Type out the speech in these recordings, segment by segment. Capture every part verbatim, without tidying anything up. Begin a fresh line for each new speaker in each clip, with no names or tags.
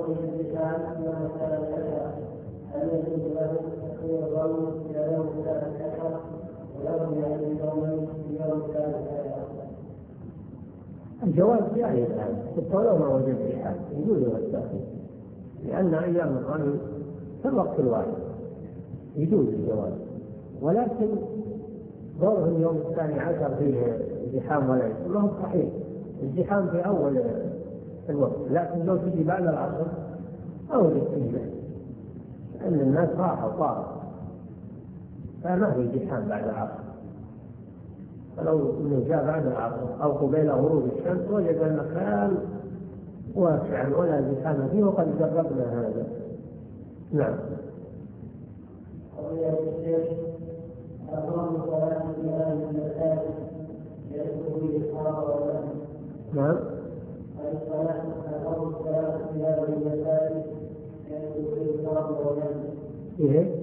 وقوله الزحام يوم الثالث عشر هل يجوز له تأخير الرمي إلى يوم الثالث عشر ولو يعني يومين في يوم الثالث عشر؟
الجواز جائز الآن حتى ولو ما وجد زحام يجوز له التأخير، لأن أيام الرمي في الوقت الواحد يجوز الجواز، ولكن ظهر اليوم الثاني عشر فيه زحام ولا ما هو صحيح. الزحام في أول الوقت، لكن لو تجي بعد العصر أو الاثنين لأن الناس راحوا طاروا فما في زحام بعد العصر. فلو إنه جاء بعد العصر أو قبيل غروب الشمس وجد المكان واسعا ولا زحام فيه، وقد جربنا هذا. نعم. نعم. إيه؟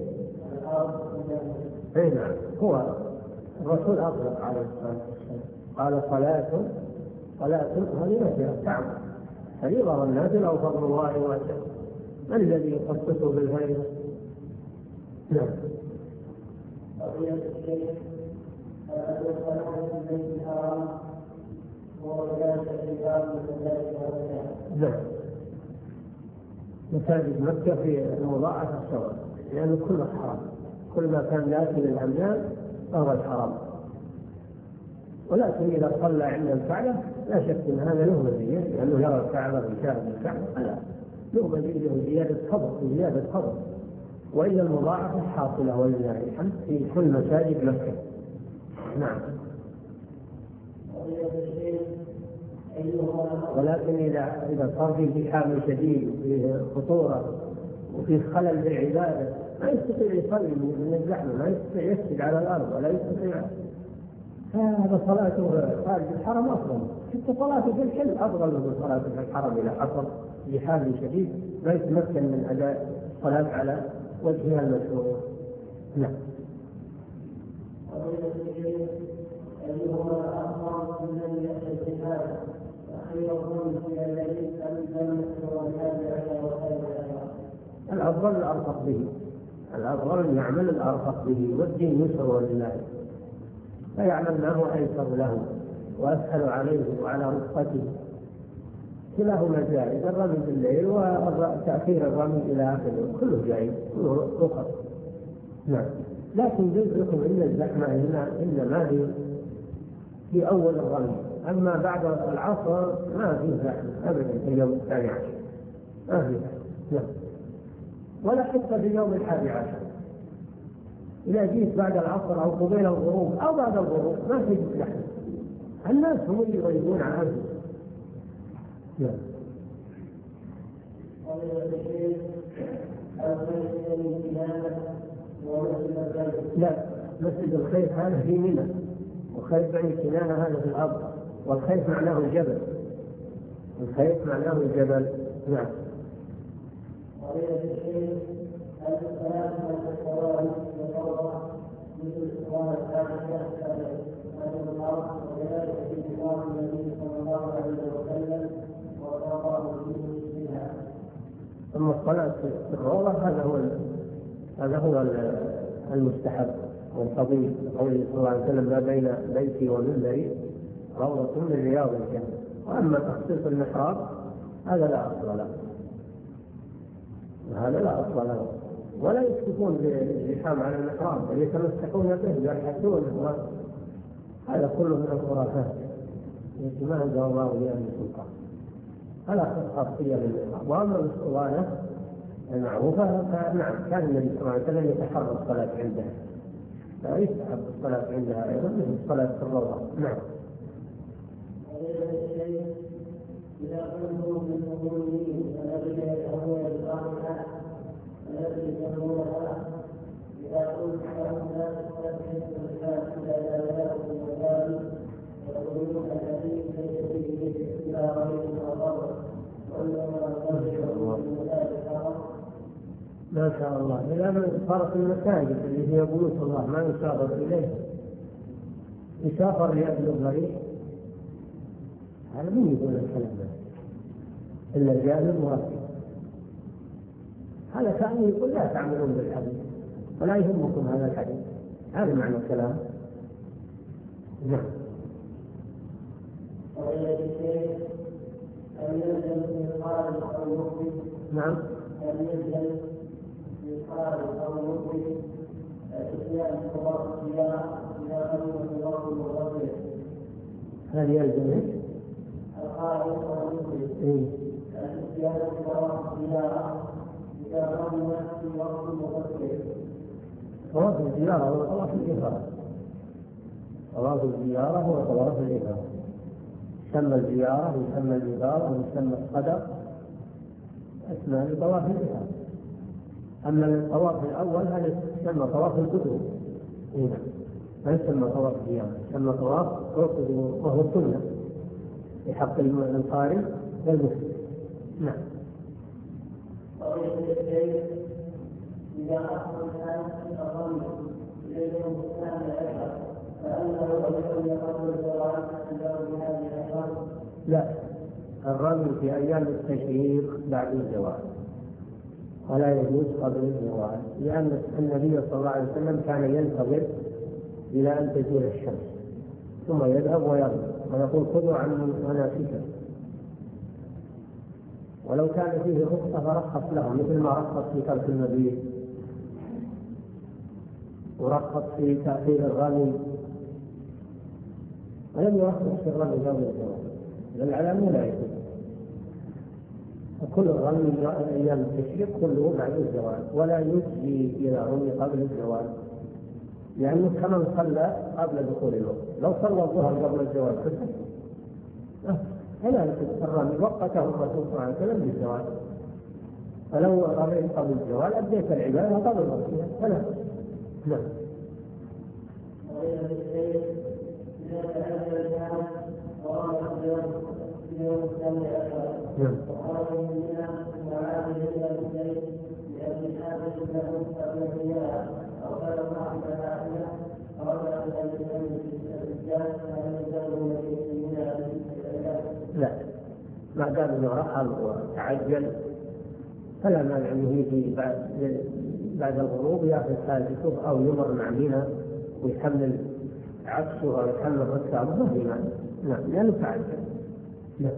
إيه نعم. هو الرسول أطلق عليه الصلاة والسلام قال صلاة صلاة هذه نافلة تعم فريضة والنافلة أو فضل الله واسع، من الذي يخصصه بالفريضة؟ نعم. نعم. مساجد مكة في المضاعفة سواء، لأنه كله حرام، كل ما كان داخل الأمنان فهو الحرام. ولكن إذا صلى عند الكعبة لا شك أن هذا له مزية، لأنه يرى الكعبة ويشاهد الكعبة، لا له مزية وزيادة فضل وزيادة فضل. وإلا المضاعفة حاصلة ولله الحمد في كل مساجد مكة. نعم. ولكن إذا إذا صار في زحام شديد وفي خطورة وفي خلل بالعبادة ما يستطيع يصلي من الزحمة، ما يستطيع يسجد على الأرض ولا يستطيع، هذا صلاته خارج الحرم أفضل. حتى صلاته في الحل أفضل من صلاته في الحرم إذا حصل زحام شديد لا يتمكن من أداء الصلاة على وجهها المشروع. نعم. الأفضل الأرفق به، الأفضل يعمل الأرفق به، والدين يسر ولله، فيعمل ما هو أيسر له وأسهل عليه وعلى رفقته. كلاهما جائز، الرمي بالليل وتأخير الرمي إلى آخره كله جائز، كله رخص. نعم. لكن جزءكم إلا الزحمة إلا ما في في أول الرمي، أما بعد العصر ما في زحمة أبدا في اليوم الثاني عشر ما في زحمة. نعم. ولا حتى في اليوم الحادي عشر إذا جيت بعد العصر أو قبيل الغروب أو بعد الغروب ما في زحمة، الناس هم اللي يغيبون عن أنفسهم. نعم. لا، مسجد الخيف هذا في منى، وخيف بني كنانة هذا في الأرض، والخيف معناه الجبل، الخيف معناه الجبل. نعم. أما الصلاة في الروضة هذا هو هذا هو المستحب والفضيل، قوله صلى الله عليه وسلم ما بين بيتي ومنبري روضة من رياض الجنة. وأما تخصيص المحراب هذا لا أصل له، هذا لا أصل له، ولا يسكتون بالزحام على المحراب بل يتمسكون به يبحثون، هذا كله من الخرافات التي ما أنزل الله بها من سلطان. هذا خاصية للمحراب. وأما الأسطوانة المعروفة فنعم كان النبي صلى الله عليه وسلم يتحرى الصلاة عندها، لا يستحب الصلاة عندها أيضا مثل الصلاة في الروضة. نعم. إذا كنتم من المؤمنين الذين يدعون الصالحات التي تدعونها إذا كنت لهم لا تستبعد الإسلام إذا جاءكم المثال يقولون الذي ليس فيه إلا غير الأضر وإنما ترجع المثال الحرام. ما شاء الله. إذا صارت المساجد اللي هي بيوت الله ما يسافر إليه، يسافر لأجل غريب، هذا من يقول الكلام ده إلا الجانب مرتب. هذا كان يقول لا تعملون بالحديث ولا يهمكم هذا الحديث. هذا معنى الكلام. نعم. نعم. هل يلزم ايش؟ القائل والمخرج ايه؟ الاتيان بطواف الزيارة إذا رمى في وقت المغفر. طواف الزيارة هو طواف الإفاضة. طواف الزيارة هو طواف الإفاضة. يسمى الزيارة ويسمى الإفاضة ويسمى القدر اسمه طواف الإفاضة. أما الطواف الأول هذا يسمى طواف القدوم. هنا ما يسمى طواف الزيارة، يسمى طواف القدوم وهو سنة في حق القارئ والمسلم. نعم. إذا أخذ الناس الرمي إليهم الإسلام الأشهر فأنه يكون يقبل الزواج بهذه الأشهر؟ لا، الرمي في أيام التشريق بعد الزواج ولا يجوز قبل الزواج، لأن النبي صلى الله عليه وسلم كان ينتظر إلى أن تزول الشمس ثم يذهب ويرمي ويقول خذوا عن مناسككم. ولو كان فيه رخصة فرخص لهم مثل ما رخص في ترك المبيت ورخص في تأخير الرمي، ولم يرخص في الرمي قبل الزواج لأن العلامة لا يجوز. وكل الرمي أيام التشريق كله بعد الزواج ولا يجزي إذا رمي قبل الزواج، لأنه كمن صلى قبل دخول الوقت. لو صلى الظهر قبل الزواج كذلك الرمي وقته الرسول صلى الله عليه وسلم بالزواج، فلو رميت قبل الزواج أديت العبادة قبل الرمي فلا. نعم. نعم. لا، ما دام انه رحل وتعجل فلا مانع انه يجي بعد بعد الغروب ياخذ حاجته او يمر مع منى ويحمل عكسه او يحمل ركابه ما في مانع. نعم، لانه تعجل. نعم.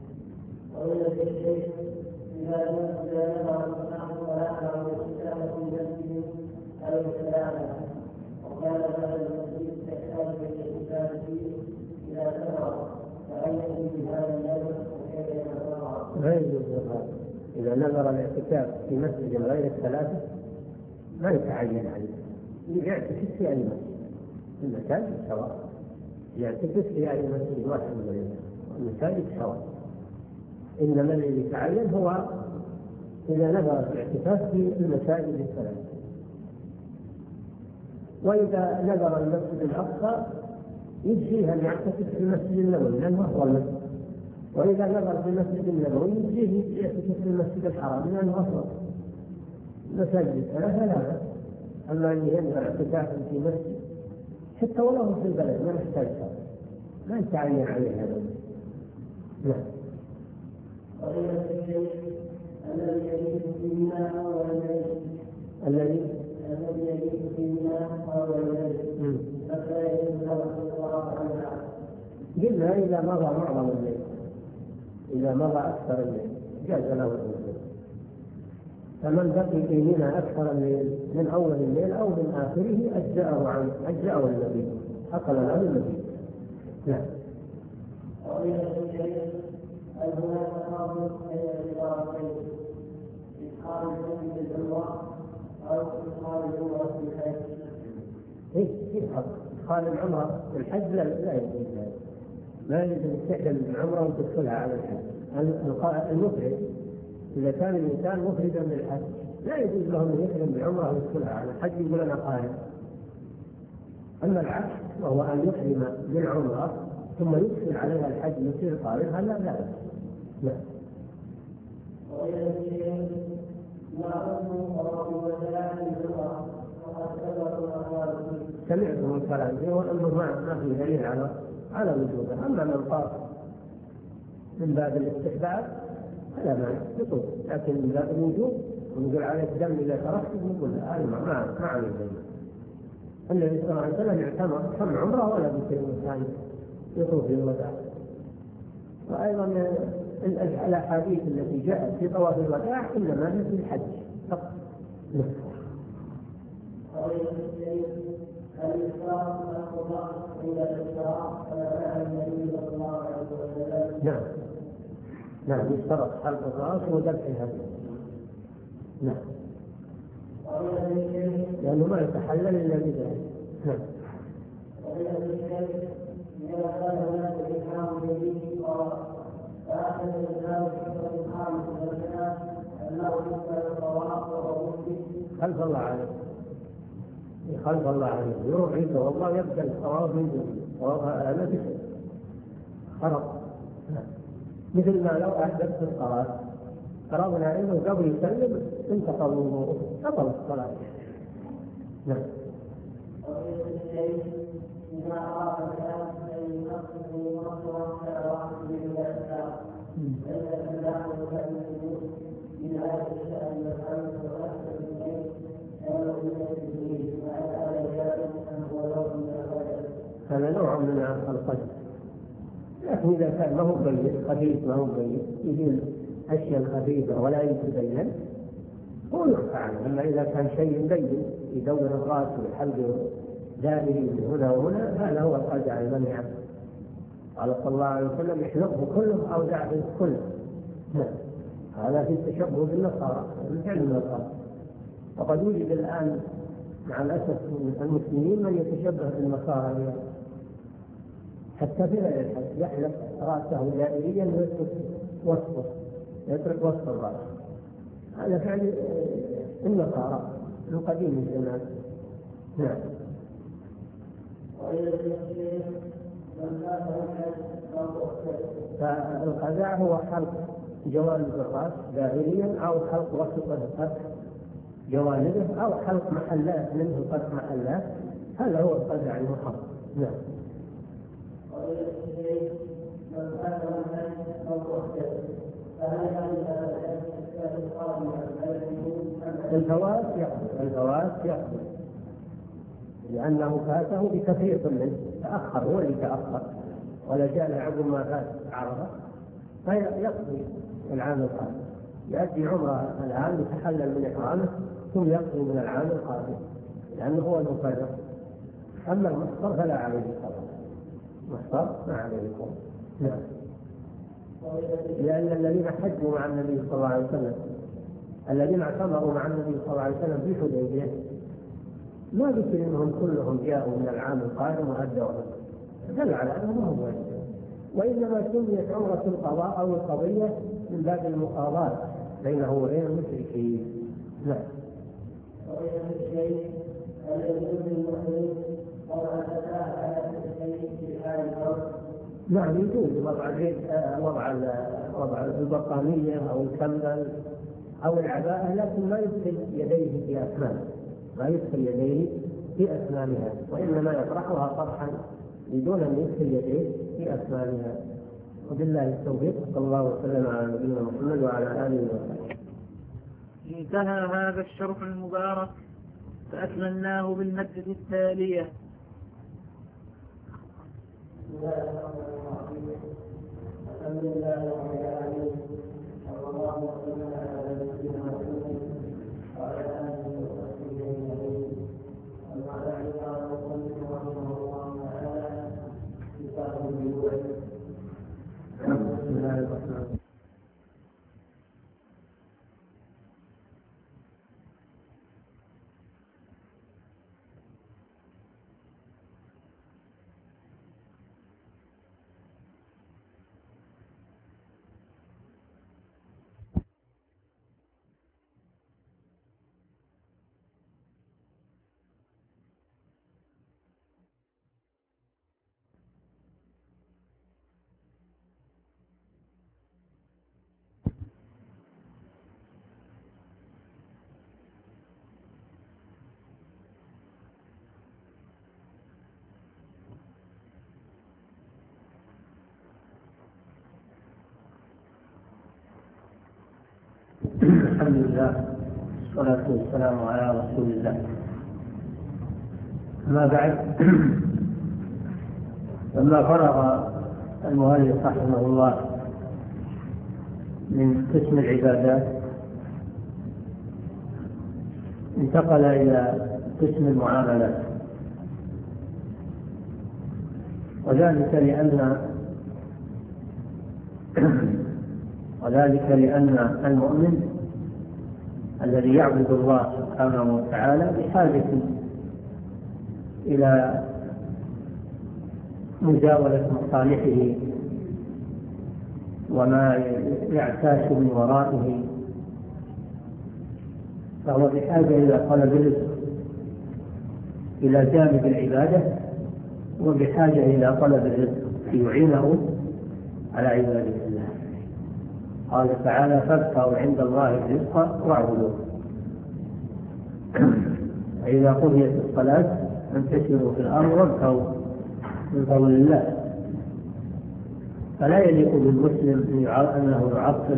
وكان هذا المسجد تحتاج الى الكتاب الى سفر فأين بهذا النذر وكيف يتفرع؟ غير الزهاد إذا نذر الاعتكاف في مسجد غير الثلاثة ما يتعين عليه، يعتكف في أي مسجد، المساجد سواء، يعتكف في أي مسجد واحد من غيره، المساجد سواء. إنما الذي يتعين هو إذا نذر الاعتكاف في المساجد الثلاثة. وإذا نذر المسجد الأقصى يجزيه أن يعتكف في المسجد النبوي لأنه أفضل مسجد، وإذا نذر في المسجد النبوي يجزيه يعتكف في المسجد الحرام لأنه أفضل. مساجد الثلاثة لا. أما أن ينذر اعتكافا في مسجد حتى ولو في البلد ما يحتاج ما يتعين عليه هذا. نعم. الذي يجب فينا هو الذي الذي يجب فينا هو الذي فلا يجب له الصلاة عنها. قلنا إذا مضى معظم الليل، إذا مضى أكثر الليل جاز له الوضوء. فمن بقي في منى أكثر الليل من أول الليل أو من آخره أجزأه عن أجزأه النبي أقل له النبي. نعم. هل هناك تفاضل بين العبارتين إدخال المسجد العمرة أو إدخال العمرة في الحج؟ إيه يدخل إدخال العمرة في الحج لا لا يجوز ذلك، لا يجوز أن تحرم العمرة وتدخلها على الحج. المفرد إذا كان الإنسان مفردا للحج لا يجوز له أن يحرم بالعمرة ويدخلها على الحج يقول أنا قارن. أما العكس وهو أن يحرم بالعمرة ثم يدخل عليها الحج يصير قارن هذا لا لا. لا. سمعت من كلامه وأنه ما في دليل على على وجوده. أما من قال من باب الاستحباب لا ما يطوف، لكن لا الوجوب ونقول عليك دم إذا تركت نقول هذا ما ما عليه دم. النبي صلى الله عليه وسلم اعتمر كم عمره ولا بشيء ثاني يطوف للوداع. وأيضا الأحاديث التي جاءت في طواف الوداع إنما هي في الحج فقط. نعم نعم يشترط حلق الرأس وذبح الهدي. نعم لأنه ما يتحلل إلا بذلك. نعم خلف الله عليه خلف الله عليه يروح عنده والله يبدأ الصواب من جديد وهذا بشيء خرب. مثل ما لو أحدث الصلاة فرضنا إنه قبل يسلم انتقل وضوءه بطل الصلاة. نعم هذا نوع من القدر، لكن إذا كان ما هو بين خفيف ما هو بين يزيل أشياء خفيفة ولا يتبين هو يعفى عنه. أما إذا كان شيء بين يدور الرأس والحلق دائري من هنا وهنا هذا هو القدر المنهي عنه. قال صلى الله عليه وسلم يحلقه كله أو دعبه كله. هذا في التشبه بالنصارى بالفعل النصارى. وقد وجد الآن مع الأسف المسلمين من يتشبه بالنصارى اليوم حتى في الحج يحلق رأسه دائريا ويترك وسطه يترك وسط الرأس. هذا فعل النصارى من قديم الزمان. نعم فالقزع هو حلق جوانب الرأس دائريا أو حلق وسط الرأس جوانبه أو حلق محلات منه قد محلات. هذا هو القزع المحرم. نعم الفواز يحصل الفواز يحصل لأنه فاته بكثير منه تأخر هو اللي تأخر ولا جاء عقب ما فات عرفة فيقضي العام القادم يؤدي عمره الآن يتحلل من إحرامه ثم يقضي من العام القادم لأنه هو المفرط. أما المحصر فلا عليه الصلاة محصر ما عليه الصلاة. نعم لأن الذين حجوا مع النبي صلى الله عليه وسلم الذين اعتمروا مع النبي صلى الله عليه وسلم في حديبية ما ذكر انهم كلهم جاءوا من العام القادم وأدوا دل على انهم هم واجب. وانما سميت عمرة القضاء او القضية من باب المقاضاة بينه وبين المشركين. نعم نعم يجوز وضع وضع وضع البطانية او الكمل او العباءة لكن ما يدخل يديه في أسنانه ما يدخل يديه في أسنانها وإنما يطرحها طرحا بدون أن يدخل يديه في أسنانها. وبالله التوفيق. صلى الله وسلم على نبينا محمد وعلى آله وصحبه.
انتهى هذا الشرح المبارك فأكملناه بالمادة التالية.
الحمد لله رب العالمين صلى الله وسلم على نبينا محمد وعلى آله وصحبه أجمعين. أما بعد قال المصنف رحمه الله تعالى كتاب البيوع.
بسم الله الرحمن الرحيم. الحمد لله والصلاة والسلام على رسول الله. أما بعد، لما فرغ المؤلف رحمه الله من قسم العبادات انتقل إلى قسم المعاملات، وذلك لأن وذلك لأن المؤمن الذي يعبد الله سبحانه وتعالى بحاجة إلى مجاولة مصالحه وما يعتاش من ورائه، فهو بحاجة إلى طلب الرزق إلى جانب العبادة، وبحاجة إلى طلب الرزق ليعينه على عبادة الله. قال تعالى: فابتغوا عند الله الرزق واعبدوه. فإذا قضيت الصلاة فانتشروا في الأرض وابتغوا من فضل الله. فلا يليق بالمسلم أنه يعطل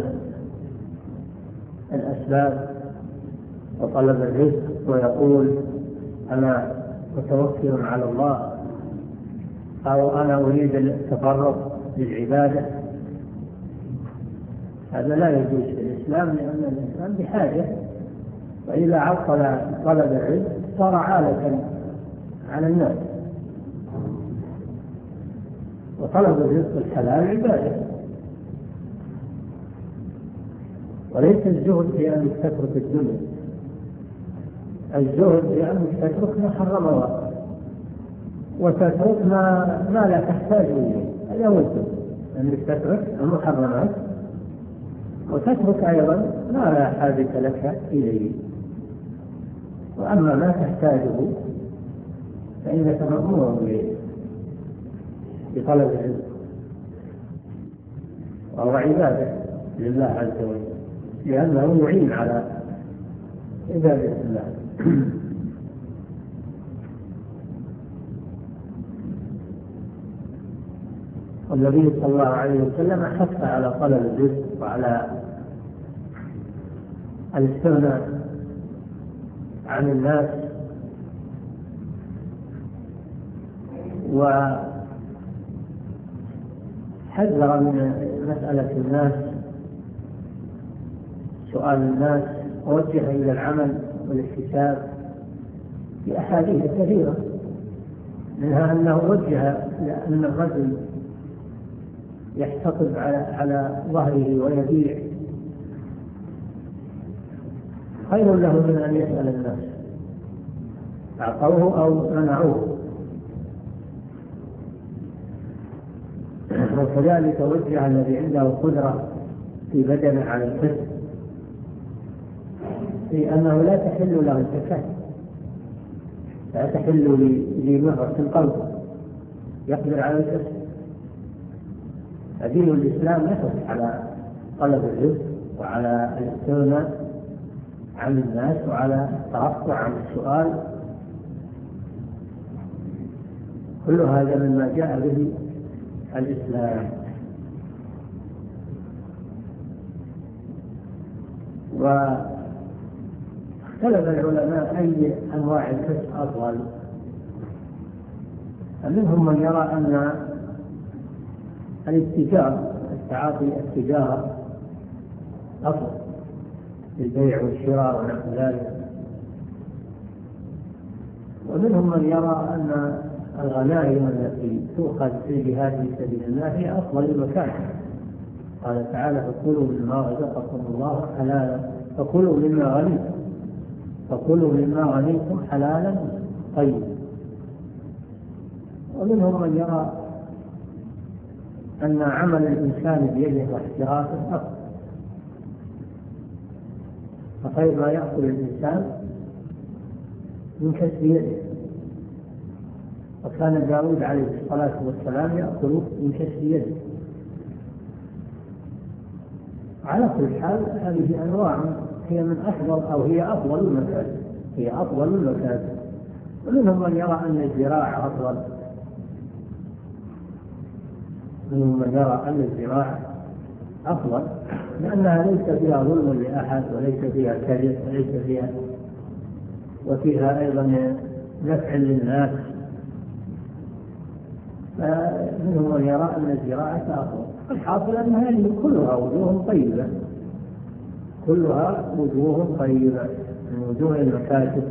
الأسباب وطلب الرزق ويقول: أنا متوكل على الله، أو أنا أريد التفرغ للعبادة. هذا لا يجوز في الإسلام، لأن الإنسان بحاجة، وإذا عطل طلب الرزق صار عالة على الناس. وطلب الرزق الحلال عبادة، وليس الزهد في أن تترك الدنيا. الزهد في أن تترك ما حرم الله وتترك ما, ما لا تحتاج إليه. هذا هو الزهد، أنك تترك المحرمات وتترك أيضا ما لا حاجة لك إليه. وأما ما تحتاجه فإنك مأمور بطلب الرزق، وهو عبادة لله عز وجل، لأنه يعين على عبادة الله. والنبي صلى الله عليه وسلم حث على طلب الرزق وعلى الاستغناء عن الناس، وحذر من مسألة الناس، سؤال الناس، ووجه إلى العمل والاحتساب في أحاديث كثيرة، منها أنه وجه لأن الرجل يحتطب على على ظهره ويبيع خير له من أن يسأل الناس، أعطوه أو منعوه. وكذلك وجه الذي عنده قدرة في بدنه على الكسب في أنه لا تحل له الزكاة، لا تحل لمهرة القلب يقدر على الكسب. فدين الإسلام يحث على طلب الرزق وعلى الاستغناء عن الناس وعلى الترفع عن السؤال. كل هذا مما جاء به الإسلام. واختلف العلماء أي أنواع الكسب أفضل. منهم من يرى أن الاتجار، التعاطي التجارة أفضل، البيع والشراء ونحو ذلك. ومنهم من يرى أن الغنائم التي تؤخذ في الجهاد في سبيل الله هي أفضل المكان. قال تعالى: فكلوا مما رزقكم الله حلالا فكلوا مما غنيتم فكلوا مما غنيتم حلالا طيبا. ومنهم من يرى أن عمل الإنسان بيده واحترافه أفضل، فخير ما يأكل الإنسان من كسب يده. وكان داود عليه الصلاة والسلام يأكل من كسب يده. على كل حال هذه أنواع هي من أفضل أو هي أفضل المكاسب، هي أفضل المكاسب. ومنهم من يرى أن الزراعة أفضل، منهم من يرى أن الزراعة أفضل، لأنها ليس فيها ظلم لأحد وليس فيها كذب وليس فيها، وفيها أيضا نفع للناس. فمنهم من يرى أن الزراعة أفضل. الحاصل أن هذه كلها وجوه طيبة، كلها وجوه طيبة من وجوه المكاسب،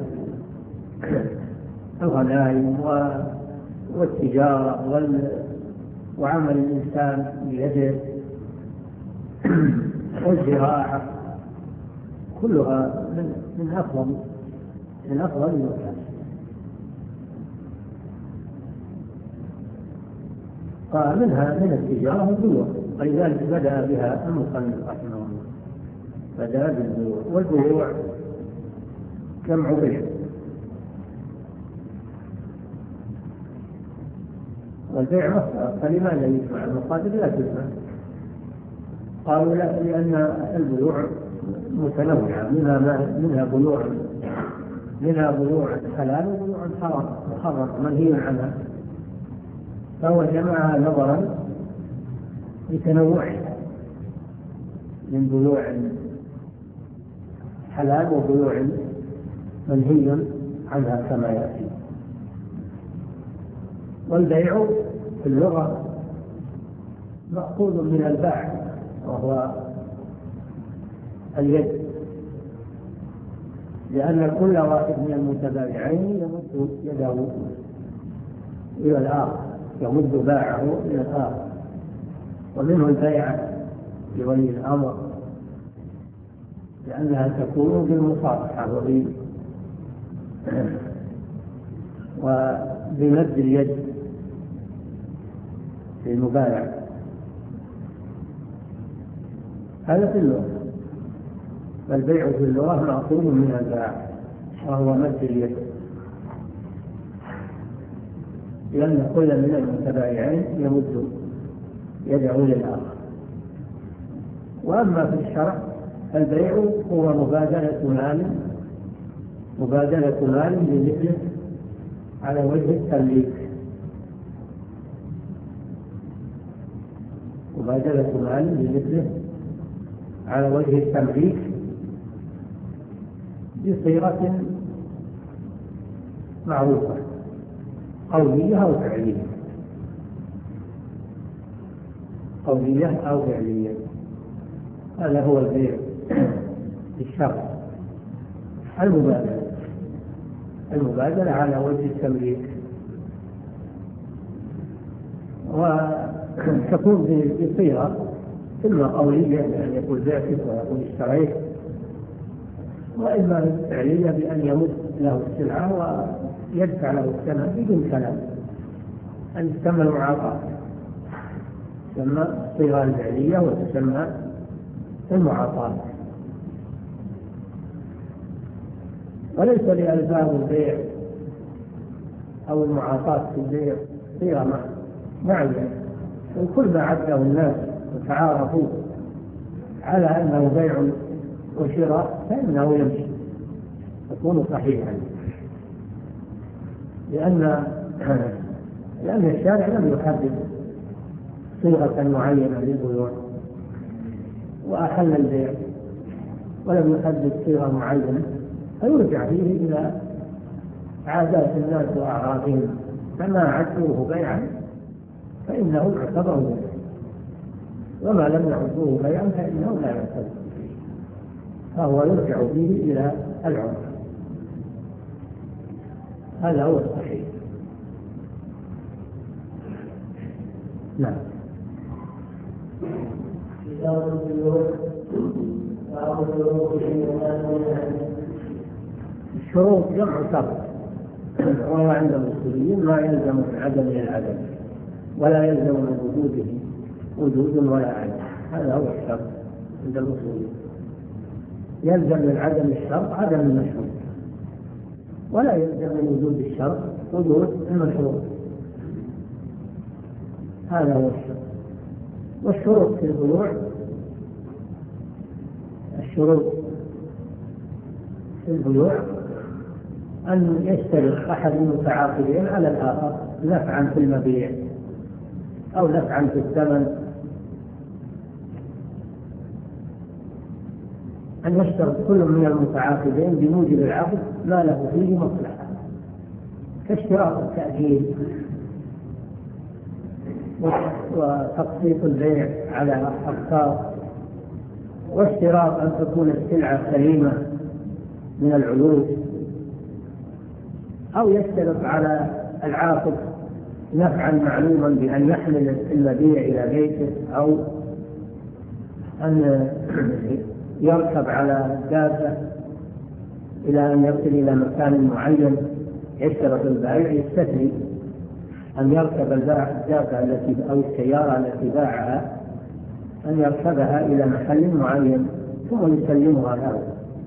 الغنائم والتجارة وعمل الإنسان بيده والزراعة، كلها من أفضل من أفضل المكاسب. قال منها من التجارة البيوع، ولذلك بدأ بها المصنف رحمه الله، بدأ بالبيوع. والبيوع جمع بيع، والبيع مصدر، فلماذا يجمع المصادر لا تجمع؟ قالوا لا، لأن البيوع متنوعة، منها منها بيوع منها بيوع حلال وبيوع حرام محرم منهي عنها، فهو جمعها نظرا لتنوعها من بيوع حلال وبيوع منهي عنها كما يأتي. والبيع في اللغة مأخوذ من الباع وهو اليد، لأن كل واحد من المتبايعين يمد يده إلى الآخر، يمد باعه إلى الآخر. ومنه البيعة لولي الأمر، لأنها تكون بالمصافحة وبمد اليد في المبايع. هذا في اللغة، فالبيع في اللغة مأخوذ من الباع وهو مد اليد، لأن كل من المتبايعين يمد يده للآخر. وأما في الشرع البيع هو مبادلة مال مبادلة مال بمثله على وجه التمليك، مبادلة مال بمثله على وجه التمليك بصيغة معروفة قولية أو فعلية، قولية أو فعلية. هذا هو البيع في الشرع، المبادلة المبادلة على وجه التمليك، وتكون بصيغة إما قولية بأن يقول بعتك ويقول اشتريت، وإما فعلية بأن يمد له السلعة ويدفع له الثمن بدون كلام، أن يسمى المعاطاة، تسمى الصيغة الفعلية وتسمى المعاطاة. وليس لألفاظ البيع أو المعاطاة في البيع صيغة معينة، وكل ما عده الناس وتعارفوا على أنه بيع وشراء فإنه يمشي، يكون صحيحا، لأن لأن الشارع لم يحدد صيغة معينة للبيوع وأحل البيع، ولم يحدد صيغة معينة، فيرجع فيه إلى عادات الناس وأعرافهم، فما عدوه بيعا فإنه يعتبر بيعا، وما لم يعدوه بيعا فإنه لا يعتبر، فهو يرجع فيه إلى العرف. هذا هو الصحيح. نعم. الشروط جمع شرط، وهو عند المسلمين ما يلزم من عدم العدم، ولا يلزم من وجوده وجود ولا عدم، هذا هو الشرط عند المسلمين. يلزم من عدم الشرط عدم المشروط، ولا يلزم من وجود الشرط وجود المشروط، هذا هو الشرط. والشروط في البيوع الشروط في البيوع أن يشترط أحد المتعاقدين على الآخر نفعا في المبيع أو نفعا في الثمن أن يشترط كل من المتعاقدين بموجب العقد ما له فيه مصلحة، كاشتراط التأجيل وتقسيط البيع على أقساط، واشتراط أن تكون السلعة سليمة من العيوب، أو يشترط على العاقد نفعا معلوما بأن يحمل المبيع إلى بيته، أو أن يركب على دابة إلى أن يصل إلى مكان معين. يشترط البائع يستثني أن يركب الدابة التي أو السيارة التي باعها أن يركبها إلى محل معين ثم يسلمها له.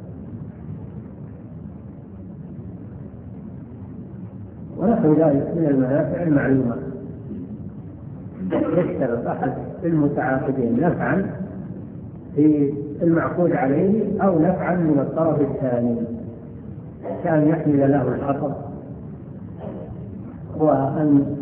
ونحو ذلك من المنافع المعلومة. يشترط أحد المتعاقدين نفعا في المعقود عليه أو نفعا من الطرف الثاني، كأن يحمل له الحطب، وأن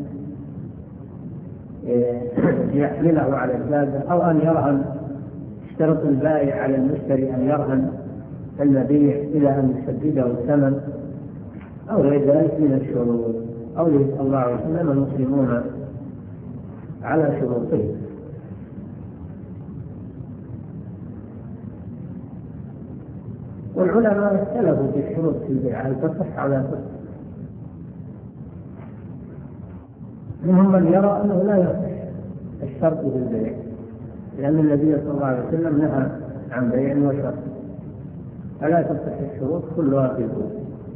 يحمله على الدابة، أو أن يرهن. اشترط البائع على المشتري أن يرهن المبيع إلى أن يسدده الثمن أو غير ذلك من الشروط. قوله صلى الله عليه وسلم المسلمون على شروطهم. والعلماء اختلفوا في الشروط في البيع هل تصح أو لا تصح. منهم من يرى أنه لا يصح الشرط في البيع، لأن النبي صلى الله عليه وسلم نهى عن بيع وشرط، فلا تصح الشروط كلها في البيع.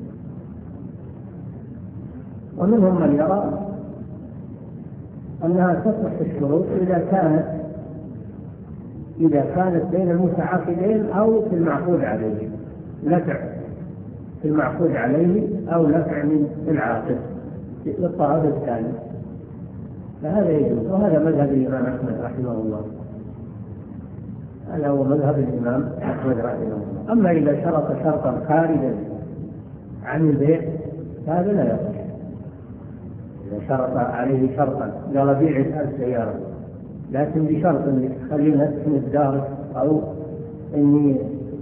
ومنهم من يرى أنها تصح الشروط إذا كانت إذا كانت بين المتعاقدين أو في المعقود عليه نفع في المعقود عليه أو نفع من العاقد للطرف الثاني، فهذا يجوز. وهذا مذهب الإمام أحمد رحمه الله، هذا هو مذهب الإمام أحمد رحمه الله. أما إذا شرط شرطا خارجا عن البيع فهذا لا يصح. إذا شرط عليه شرطا قال بيع السيارة لكن بشرط أن خلينا اسم الدار أو إني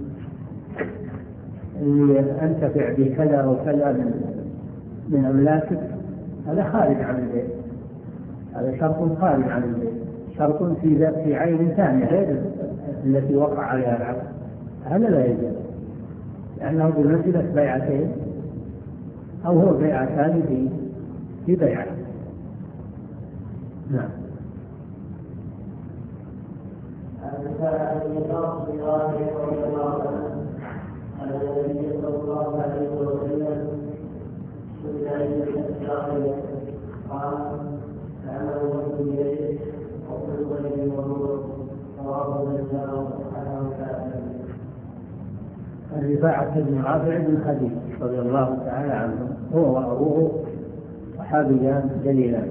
إني أنتفع بكذا وكذا من من أملاكك، هذا خارج عن البيع، هذا شرط خارج عن البيع، شرط في ذات في عين ثانية غير التي وقع عليها العقد، هذا لا يجوز لأنه بمنزلة بيعتين أو هو بيعتان في في بيعة. نعم.
النبي صلى الله عليه وسلم سئل عن الشرع قال تعمل بيده وكل غير مبرور رواه النسائي سبحانه وتعالى.
الرفاعة بن رافع بن خديج رضي الله تعالى عنه هو وأبوه صحابيان جليلان.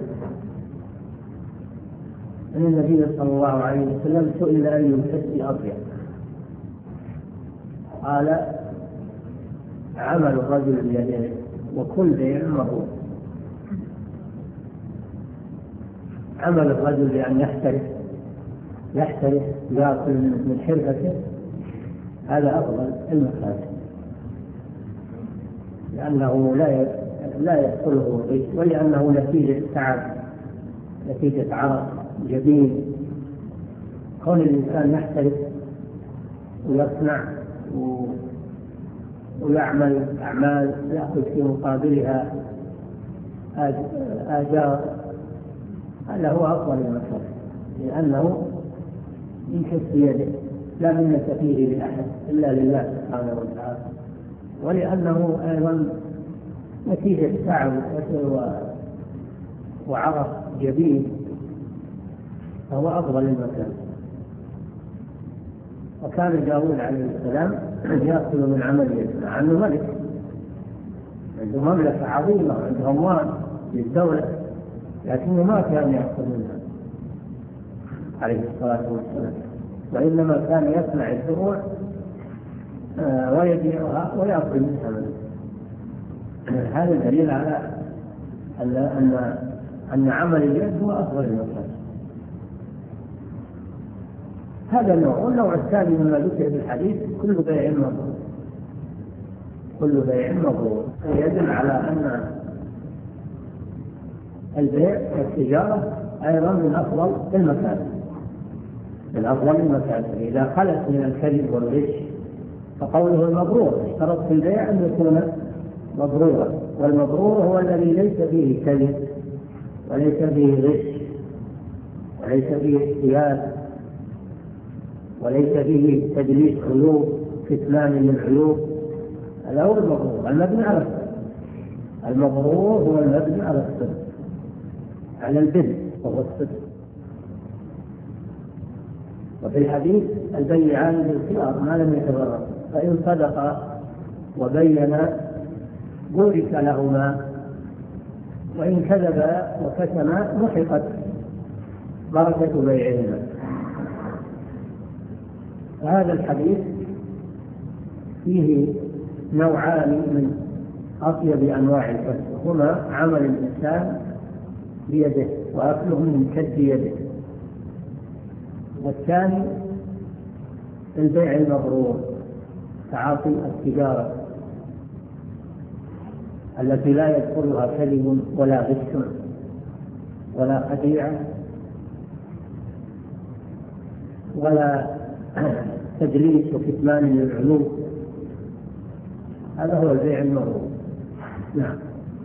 أن النبي صلى الله عليه وسلم سئل أي الكسب أطيب، قال عمل الرجل بيده وكل بيع مبرور. عمل الرجل بأن يحترف يحترف يأكل من حرفته هذا أفضل المكاسب، لأنه لا لا يدخله الغش، ولأنه نتيجة تعب نتيجة عرق جبين. كون الإنسان يحترف ويصنع ويعمل أعمال يأخذ في مقابلها آجار، هذا هو أفضل المكاسب، لأنه ينكس بيده لا منة فيه لأحد إلا لله سبحانه وتعالى، ولأنه أيضا نتيجة تعب وعرق جبين فهو أفضل المكان. وكان داود عليه السلام يأكل من عمل يده، مع أنه ملك عنده مملكة عظيمة عنده أموال للدولة، لكنه ما كان يأكل منها عليه الصلاة والسلام، وإنما كان يصنع الزروع ويبيعها ويأكل منها منه. هذا دليل على أن أن عمل اليد هو أفضل المكاسب. هذا النوع. والنوع الثاني مما ذكر في الحديث كل بيع مبرور، كل بيع مبرور يدل على أن البيع والتجارة أيضا من أفضل المكاسب، من أفضل المكاسب إذا خلت من الكذب والغش. فقوله المبرور اشترط في البيع أن يكون مبرورا، والمبرور هو الذي ليس فيه كذب وليس فيه غش وليس فيه احتيال وليس فيه تدليس عيوب، كتمان للعيوب. هذا هو المبرور المبني على الصدق. المبرور هو المبني على الصدق، على البر وهو الصدق. وفي الحديث البيعان بالخيار ما لم يتفرقا، فإن صدقا وبينا بورك لهما، وإن كذبا وكتما محقت بركة بيعهما. هذا الحديث فيه نوعان من أطيب أنواع الكسب، هما عمل الإنسان بيده وأكله من كد يده، والثاني البيع المبرور، تعاطي التجارة التي لا يدخلها كذب ولا غش ولا خديعة ولا تدليس وكتمان للعيوب. هذا هو البيع المبرور. نعم.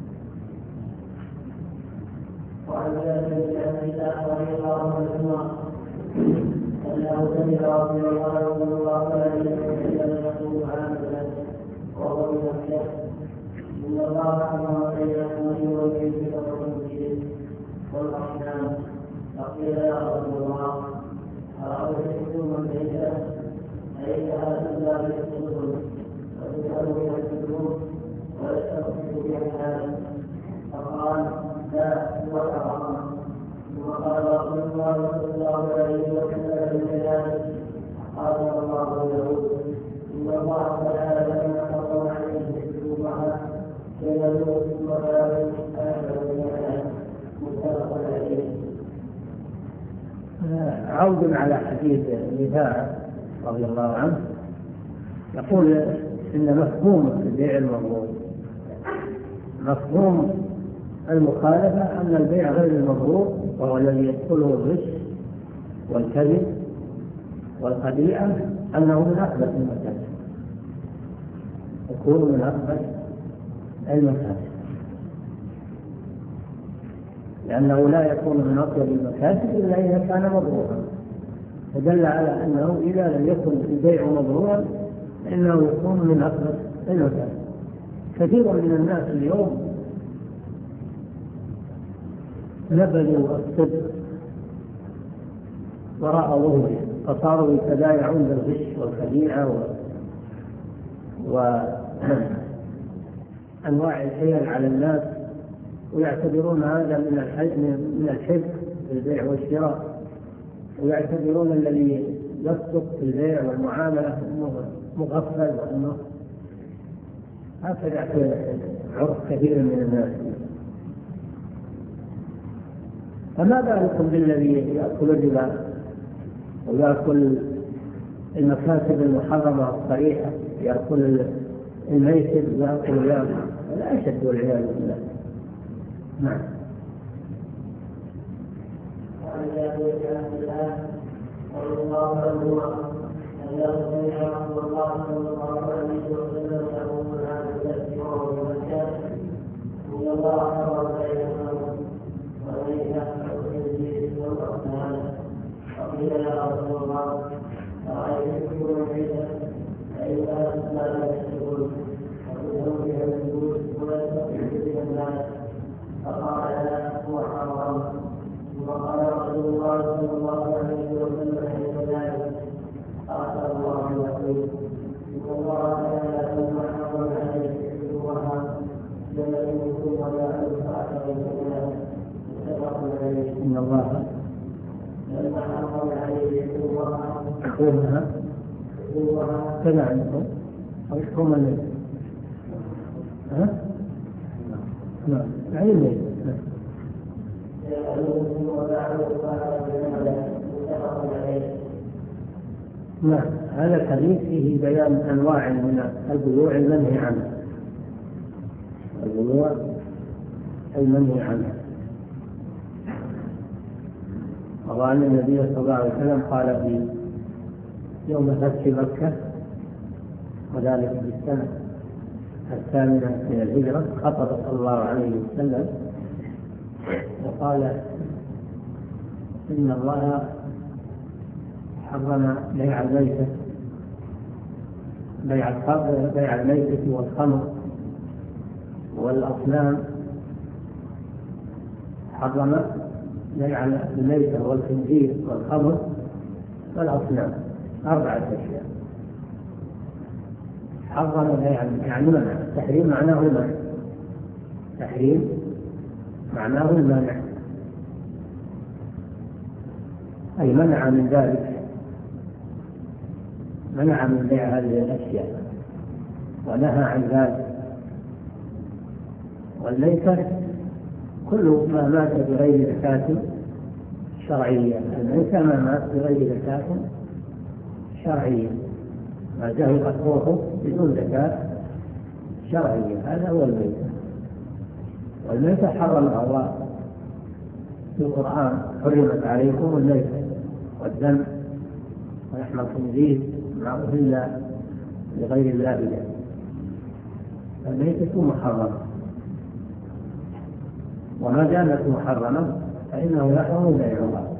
وعن ذلك أن الله رضي الله عنه أنه سمع رسول الله صلى الله عليه وسلم يقول عاملا وهو يحيى إن الله أمر بين المرء والبيت والرجل والأصنام. فقيل يا رسول الله أرأيتم البيت أي هذا لا يقتلون وتجعل بها الجنود ويستغفر بها الحال؟ فقال لا هو حرام. ثم قال رسول الله صلى الله عليه وسلم لذلك قال الله له إن الله تعالى لما حرم عليه الجمعة فيذوق ولا يحاسب متفق عليه.
عود على حديث رفاعة رضي الله عنه، يقول إن مفهوم البيع المبرور، مفهوم المخالفة أن البيع غير المبرور وهو الذي يدخله الغش والكذب والخديعة أنه من أخبث المكاسب، يكون من أخبث المكاسب، لأنه لا يكون من أطيب المكاسب إلا إذا كان مبرورا. فدل على أنه إذا لم يكن البيع مبرورا فإنه يكون من أخبث المكاسب. كثير من الناس اليوم نبذوا الصدق وراء ظهره، فصاروا يتبايعون بالغش والخديعة وأنواع الحيل على الناس، ويعتبرون هذا من الحب في البيع والشراء، ويعتبرون الذي يصدق في البيع والمعاملة أنه مغفل وأنه هكذا عرف كثير من الناس. فما بالكم بالذي يأكل الربا ويأكل المكاسب المحرمة الصريحة، يأكل الميسر ويأكل ويأكل، لا أشد والعياذ بالله. نعم.
وعن ذلك عن الله رضي الله عنه أنه سمع رسول الله صلى الله عليه وسلم يقول هذا الذكر والمكان إن الله حرم بينهم وليس الخنزير والأصنام. فقيل يا رسول الله أرأيتم البيت أي لا يكسبون وتدعون بها الجنود ويستغفر بها الناس؟ فقال لا هو حرام. ثم قال رسول الله صلى الله عليه وسلم حيث ذلك قال الله يقول إن الله تعالى لما حرم عليه حفظها ليموتوا ولا أنفع بيننا. متفق عليه.
إن الله
لما حرم عليه حفظها
يحكمها
حفظها
كما عندكم أو يحكم الليل. ها؟ نعم. يعني الليل. نعم، هذا الحديث فيه بيان أنواع من البيوع المنهي عنها، البيوع المنهي عنها. وأن النبي صلى الله عليه وسلم قال في يوم فتح مكة وذلك في السنة الثامنة من الهجرة، خطب صلى الله عليه وسلم وقال إن الله حرم بيع الميتة بيع الخمر بيع الميتة والخمر والأصنام، حرم بيع الميتة والخنزير والخمر والأصنام، أربعة أشياء حرم بيع، يعني منع. تحريم معناه المنع، تحريم معناه المنع، أي منع من ذلك، منع من بيع هذه الأشياء ونهى عن ذلك. والميتة كل ما مات بغير زكاة شرعية، الميتة ما مات بغير زكاة شرعية، ما زهقت روحه بدون زكاة شرعية، هذا هو الميتة. والميتة حرمها الله في القرآن، حرمت عليكم الميتة والدم ولحم الخنزير ما أهل لغير الله به. الميتة محرمة، وما دامت محرمة فإنه يحرم بيعها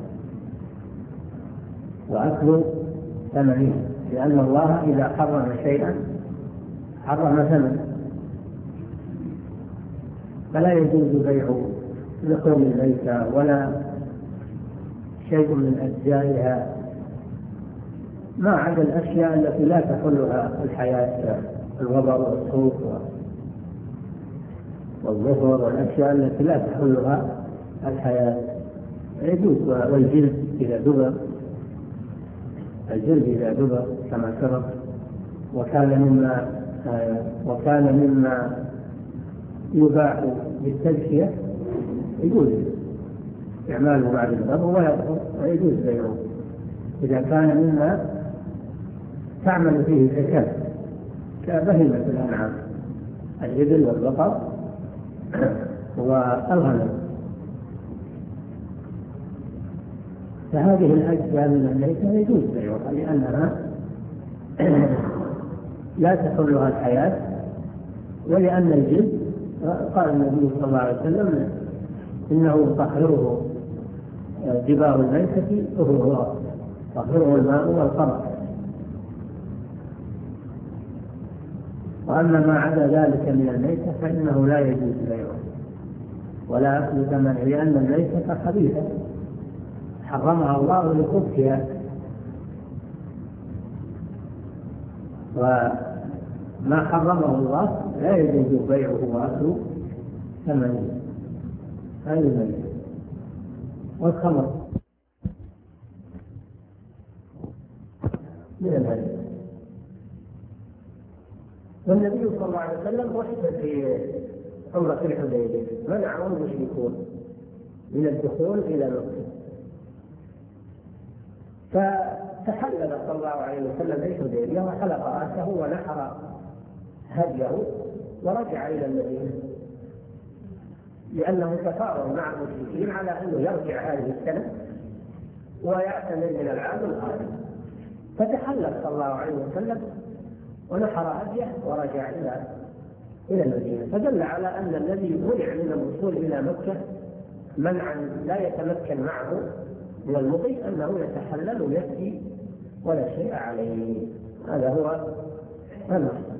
وأكل ثمنه، لأن الله إذا حرم شيئا حرم ثمنه، فلا يجوز بيع لحوم الميتة ولا شيء من أجزائها ما عدا الأشياء التي لا تحلها الحياة، الوبر والصوف والظفر والأشياء التي لا تحلها الحياة يجوز. والجلد إذا دبر، الجلد إذا دبر كما سبق، وكان مما وكان مما يباع بالتزكية يجوز استعماله بعد الضرب ويطهر ويجوز بيعه. إذا كان مما تعمل فيه الزكاة كبهيمة الأنعام، الإبل والبقر والغنم، فهذه الأجزاء من الميتة يجوز بيعها لأنها لا تحلها الحياة، ولأن الجلد قال النبي صلى الله عليه وسلم إنه يطهره جبار الميتة طهورا، طهره الماء والقمر. وأما ما عدا ذلك من الميتة فإنه لا يجوز بيعه ولا أكل ثمنه، لأن الميتة خبيثة حرمها الله لخبثها، وما حرمه الله لا يجوز بيعه وأكل ثمنه. هذه الميتة. والخمر من الميتة. والنبي صلى الله عليه وسلم وحد في عمرة الحديبية منعه المشركون من الدخول إلى مكة، فتحلل صلى الله عليه وسلم الحديبية وحلق رأسه ونحر هديه ورجع إلى المدينة، لأنه تفاوض مع المشركين على أنه يرجع هذه السنة ويعتمر من العام القادم. فتحلل صلى الله عليه وسلم ونحر هديه ورجع إلى إلى المدينة، فدل على أن الذي منع من الوصول إلى مكة منعا لا يتمكن معه من المضي أنه يتحلل ويأتي ولا شيء عليه. هذا هو المحصر،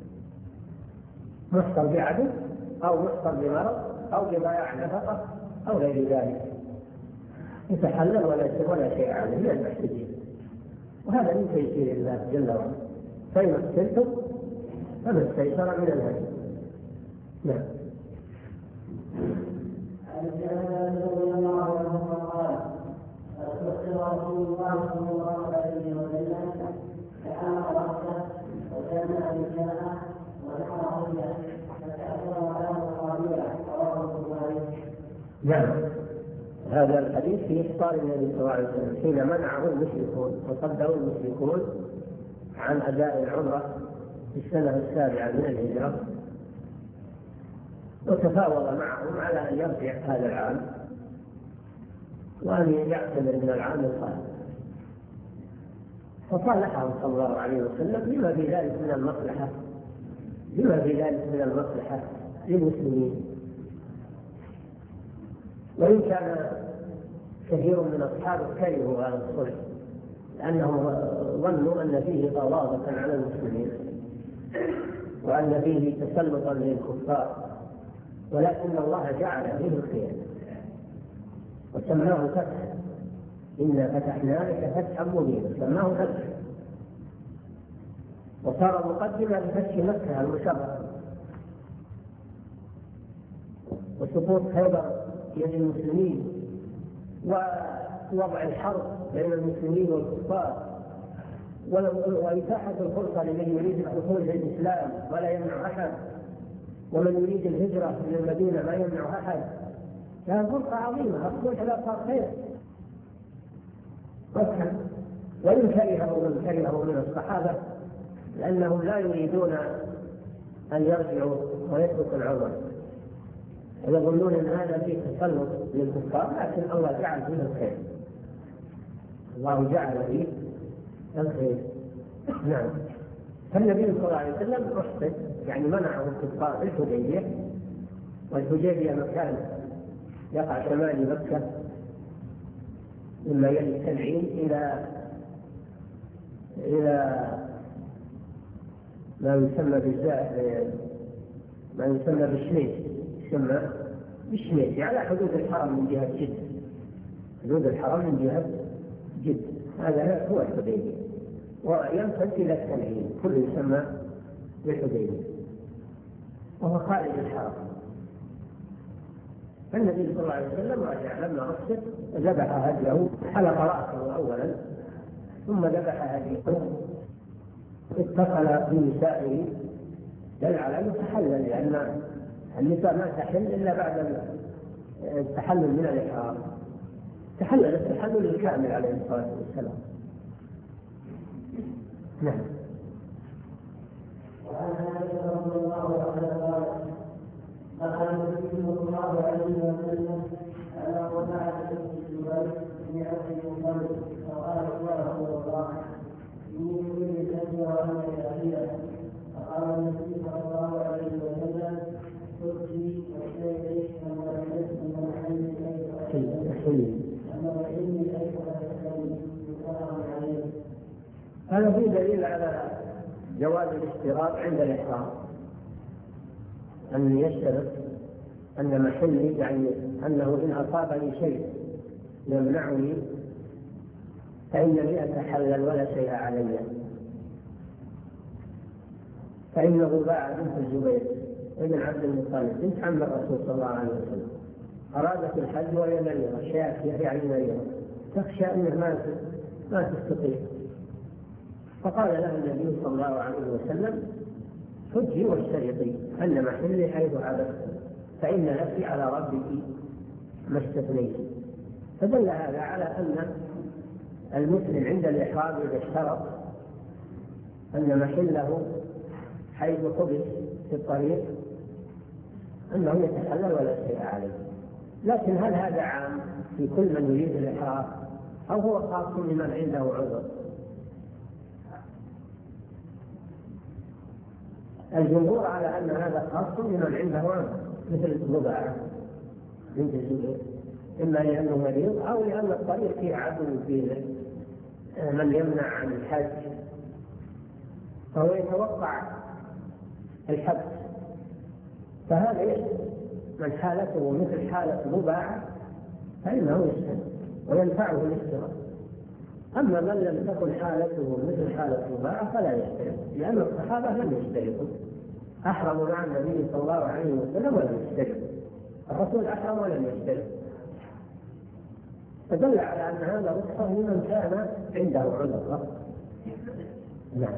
محصر بعدد أو محصر بمرض أو بضياع نفقة أو غير ذلك، يتحلل ولا شيء ولا شيء عليه من المحسدين. وهذا من تيسير الله جل وعلا، فإن احسنتم فما استيسر من الهدي. نعم.
رسول الله صلى الله عليه وسلم كان رأسه وكان أبيها ونحر أبيها فتأثر على مصابيها رواه البخاري.
نعم. هذا الحديث في إخبار النبي صلى الله عليه وسلم حين منعه المشركون وصده المشركون عن أداء العمرة في السنة السابعة من الهجرة، وتفاوض معهم على أن يرجع هذا العام وأن يعتمر من العام القادم، فصالحهم صلى الله عليه وسلم بما في ذلك من المصلحة بما في ذلك من المصلحة للمسلمين. وإن كان كثير من أصحابه كرهوا هذا الصلح لأنهم ظنوا أن فيه غضاضة على المسلمين وأن فيه تسلطا للكفار، ولكن الله جعل فيه الخير وسماه فتح، إنا فتحنا لك فتحا مبينا، سماه فتح، وصار مقدمة لفتح مكة المشرفة وسقوط خيبر يد المسلمين ووضع الحرب بين المسلمين والكفار وإتاحة الفرصة لمن يريد الدخول في الإسلام ولا يمنع أحد، ومن يريد الهجرة من المدينة ما يمنع أحد. كانت فرصة عظيمة، الصلح لا صار خير. وإن كرهه من كرهه من الصحابة لأنهم لا يريدون أن يرجعوا ويتركوا العمر، ويظنون أن هذا فيه تسلط للكفار، لكن الله جعل فيه الخير، الله جعل فيه الخير. نعم. فالنبي صلى الله عليه وسلم رحت يعني منعه الكفار في الحديبية، والحديبية مكان يقع شمال مكة مما يلي التنعيم إلى إلى ما يسمى بالزائر ما يسمى بالشميس، يسمى بالشميس على حدود الحرم من جهة جدة، حدود الحرم من جهة جدة، هذا هو الحديبية، ويمتد إلى التنعيم كل يسمى بالحديبية وهو خارج الحرم. فالنبي صلى الله عليه وسلم رجع لما رخص ذبح هديه، حلق رأسه أولا ثم ذبح هديه، اتصل بنسائه دل على أنه تحلل، لأن النساء ما تحل إلا بعد التحلل من الإحرام، تحلل التحلل الكامل عليه الصلاة والسلام. نعم.
وعن عائشة رضي الله عنها قال قال النبي صلى الله عليه وسلم على وضعت في البيت في عهد المطلب فقال يا رسول الله إني أريد الأجر وأنا جاهلة، فقال النبي صلى الله عليه وسلم تؤتي والشيء أما الحلم أما الحلم كيف عليه.
هذا فيه دليل على جواز الاشتراط عند الإحرام، أن يشترط أن محلي يعني أنه إن أصابني شيء يمنعني فإنني أتحلل ولا شيء علي. فإنه باع بنت الزبير ابن عبد المطلب بنت عم الرسول صلى الله عليه وسلم، أرادت الحج وهي مريضة، شاة يعني مريضة تخشى أنه ما ما تستطيع، فقال لها النبي صلى الله عليه وسلم حجي واشترطي أن محلي حيث عبدت فإن لك على ربك ما استثنيت. فدل هذا على أن المسلم عند الإحرام إذا اشترط أن محله حيث قبل في الطريق أنه يتحلل ولا شيء عليه. لكن هل هذا عام في كل من يريد الإحرام أو هو خاص بمن عنده عذر؟ الجمهور على أن هذا خاص بمن عنده عذر، مثل رباعة بنت الزبير، إما لأنه مريض أو لأن الطريق فيه عدو فيه من يمنع عن الحج، فهو يتوقع الحبس، فهذا يشتري. من حالته مثل حالة رباعة فإنه يشتري وينفعه الاشتراك. أما من لم تكن حالته مثل حالة رباعة فلا يشتري، لأن الصحابة لم يشتركوا، أحرموا مع النبي صلى الله عليه وسلم ولم يشتركوا، الرسول أحرم ولم يشترك، فدل على أن هذا رخصة لمن كان عنده عذر. نعم.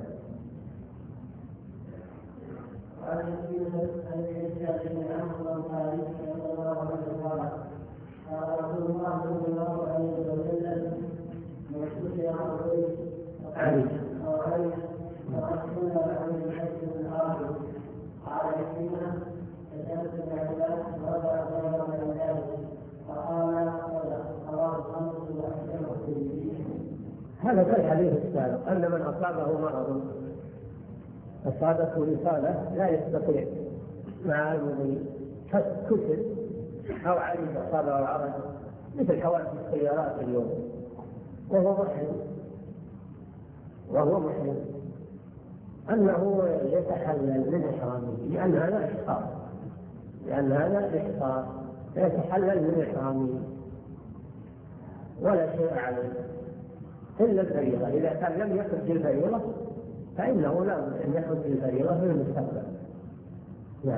وعن ابي بن عمرو بن خالد رضي الله عنه قال رسول الله صلى الله عليه وسلم وشفي عن
علي
علي ورسول عن الحج الآخر قال فيما فسألت العباد وضع غير من ذلك فقال صلاة خمس وأحسن
هذا كالحديث السابق أن من أصابه مرض أصابته إصابة لا يستطيع مع المضي كسل أو عرض أصابه عرض مثل حوادث السيارات اليوم وهو محرم وهو محرم أنه يتحلل من إحرامه لأن هذا إحصار لأن هذا إحصار يتحلل من إحرامه ولا شيء عليه إلا الفريضة. إذا كان لم يحج الفريضة فإنه لا بد أن يحج الفريضة في المستقبل. نعم.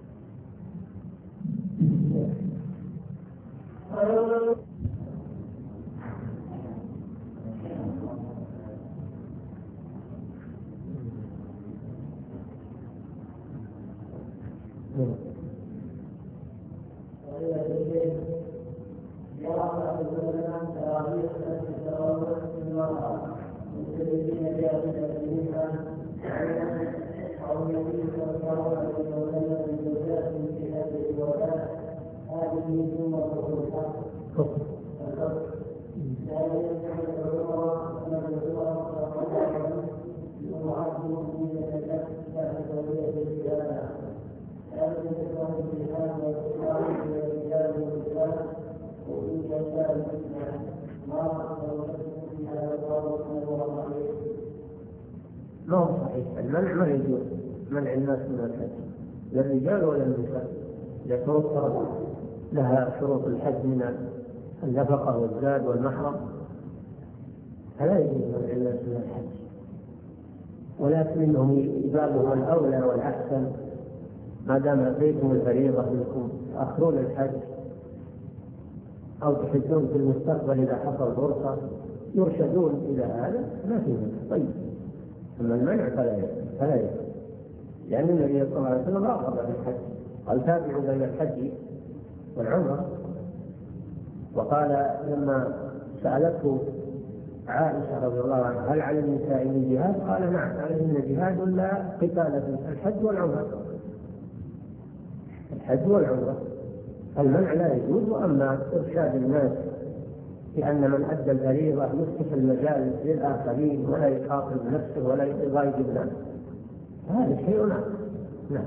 ما هو صحيح المنع ما يجوز منع الناس من الحج للرجال ولا النساء لشروط لها شروط الحج من النفقة والزاد والمحرم فلا يجوز منع الناس من الحج ولكن انهم يبالغوا الاولى والاحسن ما دام اتيتم الفريضة انكم تأخرون الحج او تحجون في المستقبل اذا حصل فرصة يرشدون الى هذا ما في منع. طيب أما المنع فلا فلا يجوز لأن النبي صلى الله عليه وسلم رغب في الحج قال تابعوا بين الحج والعمرة. وقال لما سألته عائشة رضي الله عنها هل على النساء من جهاد قال نعم عليهن جهاد لا قتال في الحج والعمرة الحج والعمرة. المنع لا يجوز. وأما إرشاد الناس لأن من أدى الفريضة يفتح المجال للآخرين ولا يخاطب نفسه ولا يغايب الناس هذا شيء نعم. نعم.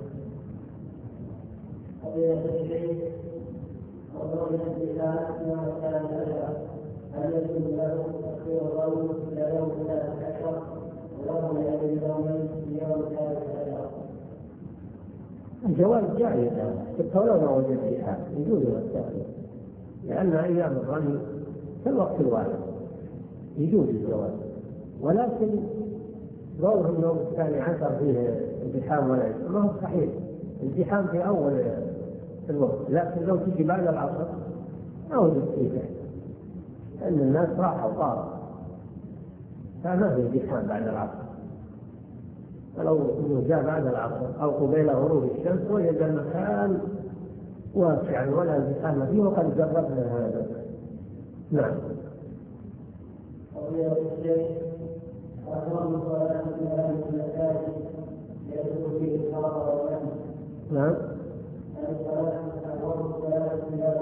الجواز جائز حتى ولو ما وجد فيها يجوز التأخير لأن أيام الرمي في الوقت الواحد يجوز الجواز. ولكن قولهم يوم الثاني عشر فيه ازدحام ولا ما هو صحيح. الازدحام في أول الوقت لكن لو تجي بعد العصر ما وجد فيه لأن الناس راحوا وطاروا فما في ازدحام بعد العصر. فلو جاء بعد العصر أو قبيل غروب الشمس وجد المكان واسعا ولا ازدحام فيه وقد جربنا هذا. نعم. نعم.